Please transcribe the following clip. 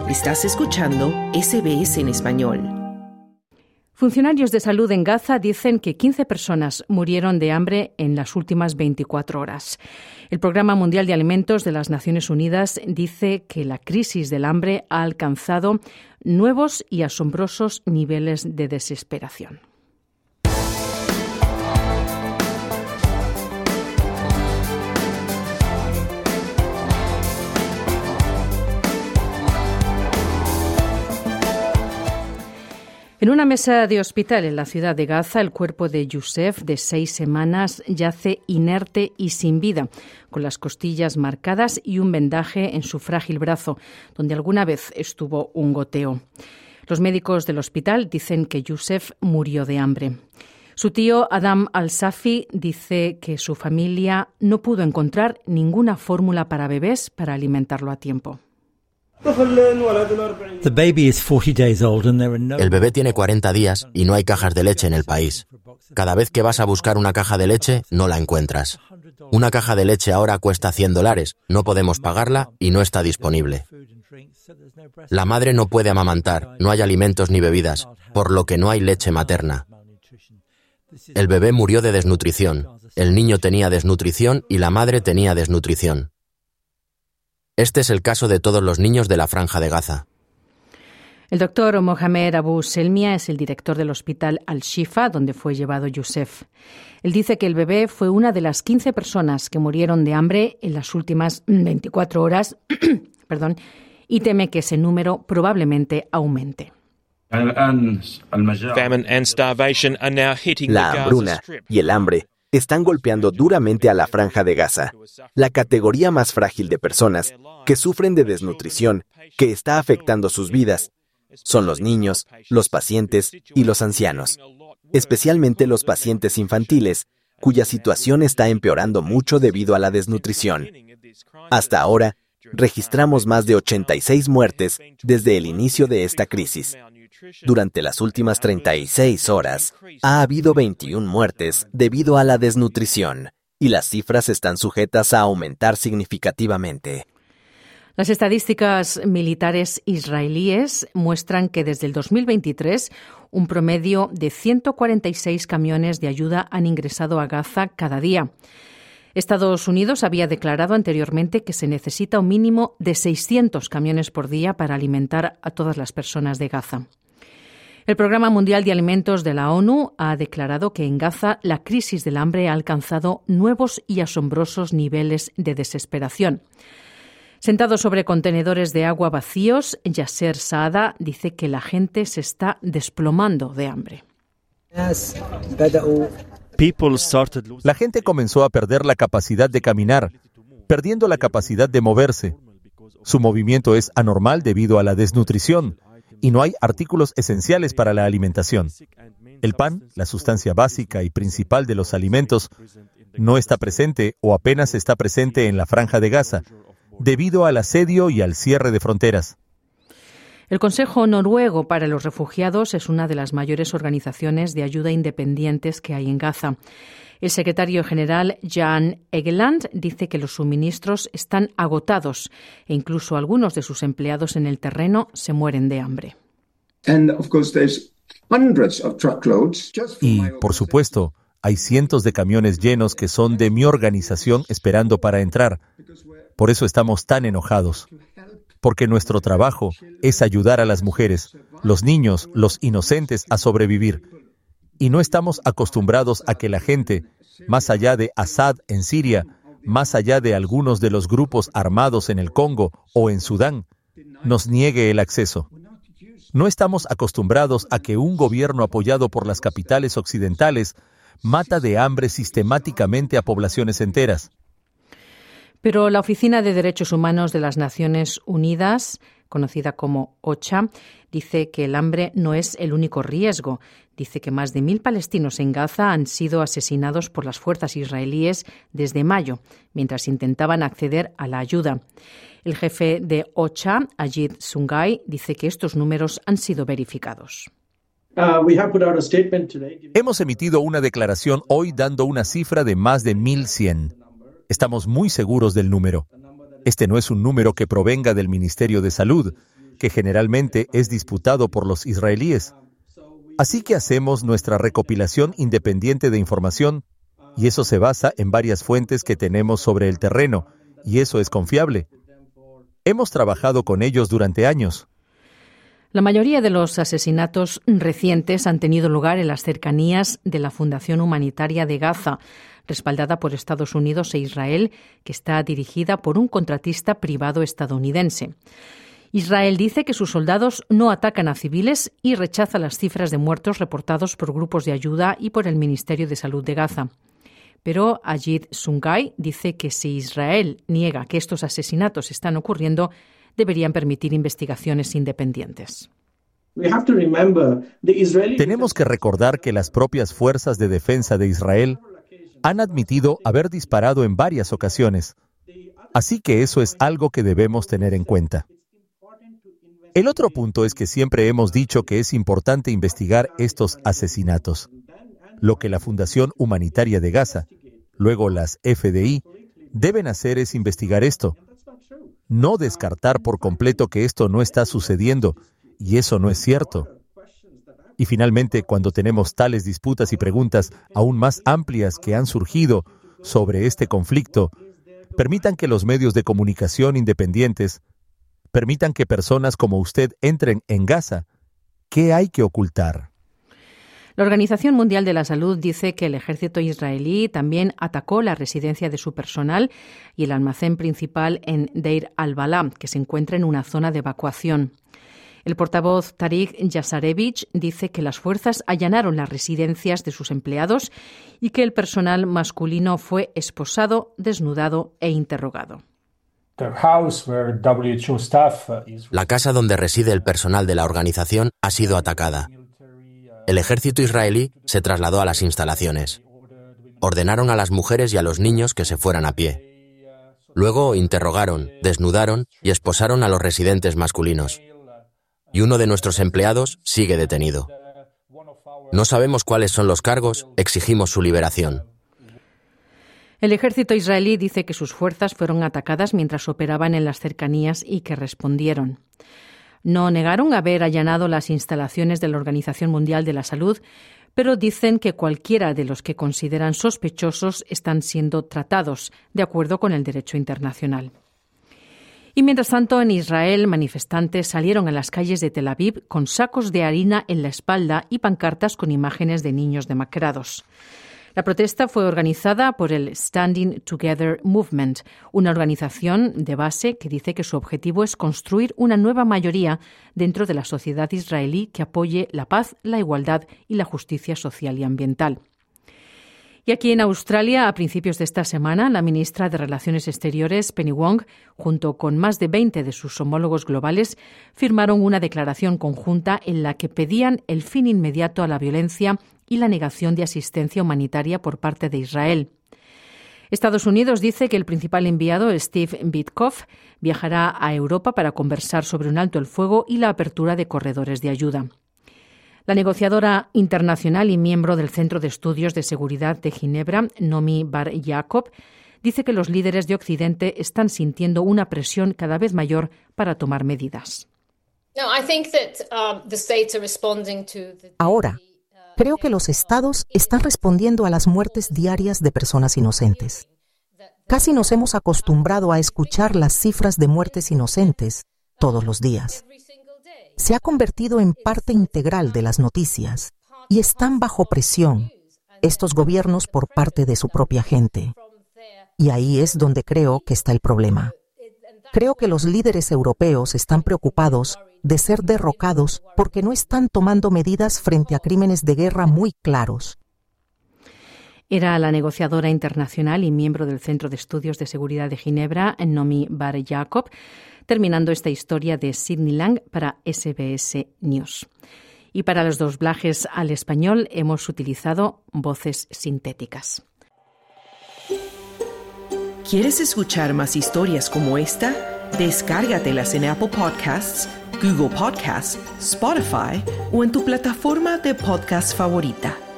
Estás escuchando SBS en español. Funcionarios de salud en Gaza dicen que 15 personas murieron de hambre en las últimas 24 horas. El Programa Mundial de Alimentos de las Naciones Unidas dice que la crisis del hambre ha alcanzado nuevos y asombrosos niveles de desesperación. En una mesa de hospital en la ciudad de Gaza, el cuerpo de Youssef, de 6 semanas, yace inerte y sin vida, con las costillas marcadas y un vendaje en su frágil brazo, donde alguna vez estuvo un goteo. Los médicos del hospital dicen que Youssef murió de hambre. Su tío Adam Al-Safi dice que su familia no pudo encontrar ninguna fórmula para bebés para alimentarlo a tiempo. El bebé tiene 40 días y no hay cajas de leche en el país. Cada vez que vas a buscar una caja de leche, no la encuentras. Una caja de leche ahora cuesta $100, no podemos pagarla y no está disponible. La madre no puede amamantar, no hay alimentos ni bebidas, por lo que no hay leche materna. El bebé murió de desnutrición, el niño tenía desnutrición y la madre tenía desnutrición. Este es el caso de todos los niños de la Franja de Gaza. El doctor Mohamed Abu Selmia es el director del hospital Al-Shifa, donde fue llevado Youssef. Él dice que el bebé fue una de las 15 personas que murieron de hambre en las últimas 24 horas y teme que ese número probablemente aumente. La hambruna y el hambre están golpeando duramente a la Franja de Gaza, la categoría más frágil de personas que sufren de desnutrición que está afectando sus vidas. Son los niños, los pacientes y los ancianos, especialmente los pacientes infantiles, cuya situación está empeorando mucho debido a la desnutrición. Hasta ahora, registramos más de 86 muertes desde el inicio de esta crisis. Durante las últimas 36 horas, ha habido 21 muertes debido a la desnutrición, y las cifras están sujetas a aumentar significativamente. Las estadísticas militares israelíes muestran que desde el 2023 un promedio de 146 camiones de ayuda han ingresado a Gaza cada día. Estados Unidos había declarado anteriormente que se necesita un mínimo de 600 camiones por día para alimentar a todas las personas de Gaza. El Programa Mundial de Alimentos de la ONU ha declarado que en Gaza la crisis del hambre ha alcanzado nuevos y asombrosos niveles de desesperación. Sentado sobre contenedores de agua vacíos, Yasser Saada dice que la gente se está desplomando de hambre. La gente comenzó a perder la capacidad de caminar, perdiendo la capacidad de moverse. Su movimiento es anormal debido a la desnutrición y no hay artículos esenciales para la alimentación. El pan, la sustancia básica y principal de los alimentos, no está presente o apenas está presente en la Franja de Gaza, debido al asedio y al cierre de fronteras. El Consejo Noruego para los Refugiados es una de las mayores organizaciones de ayuda independientes que hay en Gaza. El secretario general Jan Egeland dice que los suministros están agotados e incluso algunos de sus empleados en el terreno se mueren de hambre. Y, por supuesto, hay cientos de camiones llenos que son de mi organización esperando para entrar. Por eso estamos tan enojados. Porque nuestro trabajo es ayudar a las mujeres, los niños, los inocentes a sobrevivir. Y no estamos acostumbrados a que la gente, más allá de Assad en Siria, más allá de algunos de los grupos armados en el Congo o en Sudán, nos niegue el acceso. No estamos acostumbrados a que un gobierno apoyado por las capitales occidentales mata de hambre sistemáticamente a poblaciones enteras. Pero la Oficina de Derechos Humanos de las Naciones Unidas, conocida como OCHA, dice que el hambre no es el único riesgo. Dice que más de 1.000 palestinos en Gaza han sido asesinados por las fuerzas israelíes desde mayo, mientras intentaban acceder a la ayuda. El jefe de OCHA, Ajit Sungai, dice que estos números han sido verificados. Hemos emitido una declaración hoy dando una cifra de más de 1.100. Estamos muy seguros del número. Este no es un número que provenga del Ministerio de Salud, que generalmente es disputado por los israelíes. Así que hacemos nuestra recopilación independiente de información, y eso se basa en varias fuentes que tenemos sobre el terreno, y eso es confiable. Hemos trabajado con ellos durante años. La mayoría de los asesinatos recientes han tenido lugar en las cercanías de la Fundación Humanitaria de Gaza, respaldada por Estados Unidos e Israel, que está dirigida por un contratista privado estadounidense. Israel dice que sus soldados no atacan a civiles y rechaza las cifras de muertos reportados por grupos de ayuda y por el Ministerio de Salud de Gaza. Pero Ajit Sungai dice que si Israel niega que estos asesinatos están ocurriendo, deberían permitir investigaciones independientes. Tenemos que recordar que las propias fuerzas de defensa de Israel han admitido haber disparado en varias ocasiones. Así que eso es algo que debemos tener en cuenta. El otro punto es que siempre hemos dicho que es importante investigar estos asesinatos. Lo que la Fundación Humanitaria de Gaza, luego las FDI, deben hacer es investigar esto. No descartar por completo que esto no está sucediendo, y eso no es cierto. Y finalmente, cuando tenemos tales disputas y preguntas aún más amplias que han surgido sobre este conflicto, permitan que los medios de comunicación independientes, permitan que personas como usted entren en Gaza. ¿Qué hay que ocultar? La Organización Mundial de la Salud dice que el ejército israelí también atacó la residencia de su personal y el almacén principal en Deir al-Balá, que se encuentra en una zona de evacuación. El portavoz Tariq Yasarevich dice que las fuerzas allanaron las residencias de sus empleados y que el personal masculino fue esposado, desnudado e interrogado. La casa donde reside el personal de la organización ha sido atacada. El ejército israelí se trasladó a las instalaciones. Ordenaron a las mujeres y a los niños que se fueran a pie. Luego interrogaron, desnudaron y esposaron a los residentes masculinos. Y uno de nuestros empleados sigue detenido. No sabemos cuáles son los cargos, exigimos su liberación. El ejército israelí dice que sus fuerzas fueron atacadas mientras operaban en las cercanías y que respondieron. No negaron haber allanado las instalaciones de la Organización Mundial de la Salud, pero dicen que cualquiera de los que consideran sospechosos están siendo tratados de acuerdo con el derecho internacional. Y mientras tanto, en Israel, manifestantes salieron a las calles de Tel Aviv con sacos de harina en la espalda y pancartas con imágenes de niños demacrados. La protesta fue organizada por el Standing Together Movement, una organización de base que dice que su objetivo es construir una nueva mayoría dentro de la sociedad israelí que apoye la paz, la igualdad y la justicia social y ambiental. Y aquí en Australia, a principios de esta semana, la ministra de Relaciones Exteriores, Penny Wong, junto con más de 20 de sus homólogos globales, firmaron una declaración conjunta en la que pedían el fin inmediato a la violencia y la negación de asistencia humanitaria por parte de Israel. Estados Unidos dice que el principal enviado, Steve Witkoff, viajará a Europa para conversar sobre un alto el fuego y la apertura de corredores de ayuda. La negociadora internacional y miembro del Centro de Estudios de Seguridad de Ginebra, Nomi Bar Yacob, dice que los líderes de Occidente están sintiendo una presión cada vez mayor para tomar medidas. Ahora, creo que los estados están respondiendo a las muertes diarias de personas inocentes. Casi nos hemos acostumbrado a escuchar las cifras de muertes inocentes todos los días. Se ha convertido en parte integral de las noticias y están bajo presión estos gobiernos por parte de su propia gente. Y ahí es donde creo que está el problema. Creo que los líderes europeos están preocupados de ser derrocados porque no están tomando medidas frente a crímenes de guerra muy claros. Era la negociadora internacional y miembro del Centro de Estudios de Seguridad de Ginebra, Nomi Bar Yacob, terminando esta historia de Sidney Lang para SBS News. Y para los doblajes al español hemos utilizado voces sintéticas. ¿Quieres escuchar más historias como esta? Descárgatelas en Apple Podcasts, Google Podcasts, Spotify o en tu plataforma de podcast favorita.